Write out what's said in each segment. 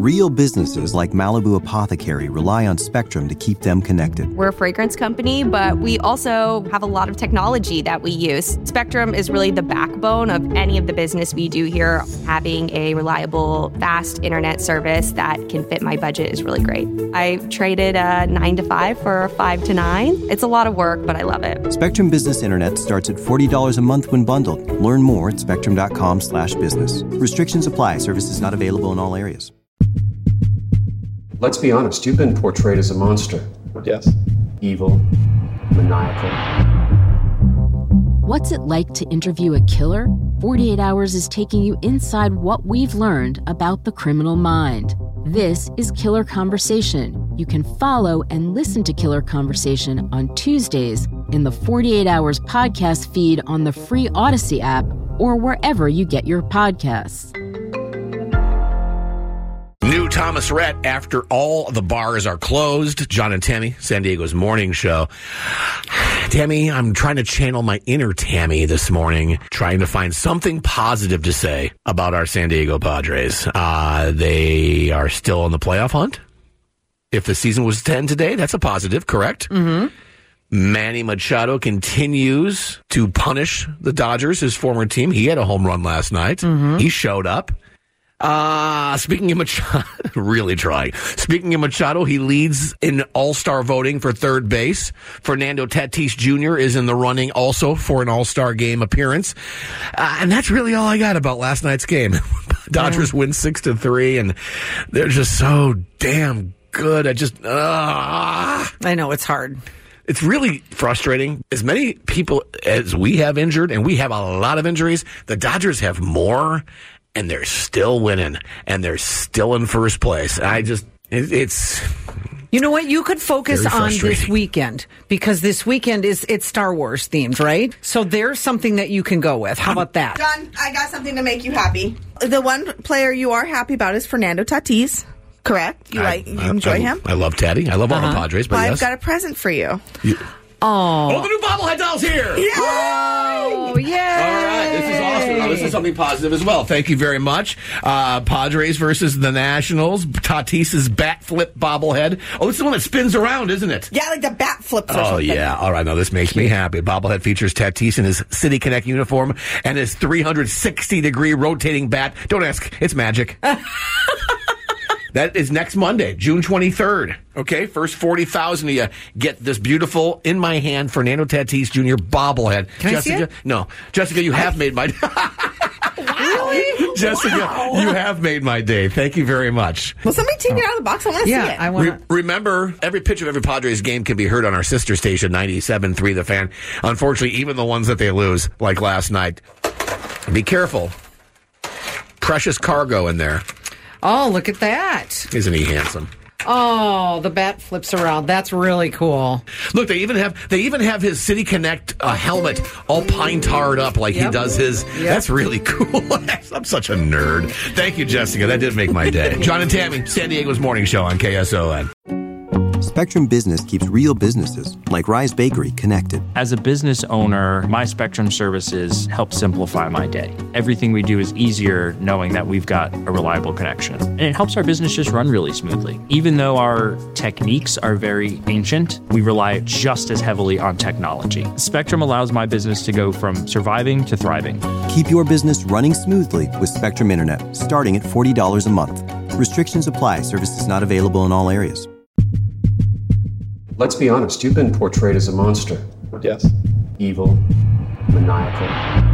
Real businesses like Malibu Apothecary rely on Spectrum to keep them connected. We're a fragrance company, but we also have a lot of technology that we use. Spectrum is really the backbone of any of the business we do here. Having a reliable, fast internet service that can fit my budget is really great. I traded a 9 to 5 for a 5 to 9. It's a lot of work, but I love it. Spectrum Business Internet starts at $40 a month when bundled. Learn more at spectrum.com/business. Restrictions apply. Services not available in all areas. Let's be honest, you've been portrayed as a monster. Yes. Evil, maniacal. What's it like to interview a killer? 48 Hours is taking you inside what we've learned about the criminal mind. This is Killer Conversation. You can follow and listen to Killer Conversation on Tuesdays in the 48 Hours podcast feed on the free Odyssey app or wherever you get your podcasts. New Thomas Rhett, after all the bars are closed. John and Tammy, San Diego's morning show. Tammy, I'm trying to channel my inner Tammy this morning, trying to find something positive to say about our San Diego Padres. They are still in the playoff hunt. If the season was to end today, that's a positive, correct? Mm-hmm. Manny Machado continues to punish the Dodgers, his former team. He had a home run last night. Mm-hmm. He showed up. Speaking of Machado, really trying. Speaking of Machado, he leads in all-star voting for third base. Fernando Tatis Jr. is in the running also for an all-star game appearance. And that's really all I got about last night's game. Dodgers win 6-3, and they're just so damn good. I know, it's hard. It's really frustrating. As many people as we have injured, and we have a lot of injuries, the Dodgers have more, and they're still winning, and they're still in first place. It's... You know what? You could focus on this weekend, because this weekend it's Star Wars themed, right? So there's something that you can go with. How about that? John, I got something to make you happy. The one player you are happy about is Fernando Tatis. Correct? You enjoy him? I love Taddy. I love all the Padres, but well, yes. I've got a present for you. Oh, the new bobblehead doll's here! Yay! Oh, yay! All right, this is awesome. Now, this is something positive as well. Thank you very much. Padres versus the Nationals. Tatis's bat flip bobblehead. Oh, it's the one that spins around, isn't it? Yeah, like the bat flips or something. Oh, yeah. All right, now this makes me happy. Bobblehead features Tatis in his City Connect uniform and his 360-degree rotating bat. Don't ask. It's magic. That is next Monday, June 23rd. Okay, first 40,000 of you get this beautiful, in my hand, Fernando Tatis Jr. bobblehead. Can Jessica, I see it? No. Jessica, you have made my... Really? Jessica, you have made my day. Thank you very much. Well, somebody take it out of the box. I want to see it. I want Remember, every pitch of every Padres game can be heard on our sister station, 97.3 The Fan. Unfortunately, even the ones that they lose, like last night. Be careful. Precious cargo in there. Oh, look at that. Isn't he handsome? Oh, the bat flips around. That's really cool. Look, they even have his City Connect helmet all pine tarred up like he does his. Yep. That's really cool. I'm such a nerd. Thank you, Jessica. That did make my day. John and Tammy, San Diego's morning show on KSON. Spectrum Business keeps real businesses, like Rise Bakery, connected. As a business owner, my Spectrum services help simplify my day. Everything we do is easier knowing that we've got a reliable connection. And it helps our business just run really smoothly. Even though our techniques are very ancient, we rely just as heavily on technology. Spectrum allows my business to go from surviving to thriving. Keep your business running smoothly with Spectrum Internet, starting at $40 a month. Restrictions apply. Services not available in all areas. Let's be honest, you've been portrayed as a monster. Yes. Evil, maniacal.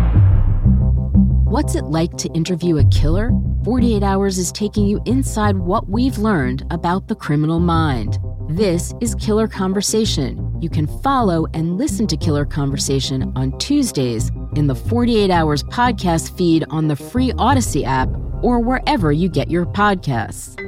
What's it like to interview a killer? 48 Hours is taking you inside what we've learned about the criminal mind. This is Killer Conversation. You can follow and listen to Killer Conversation on Tuesdays in the 48 Hours podcast feed on the free Odyssey app or wherever you get your podcasts.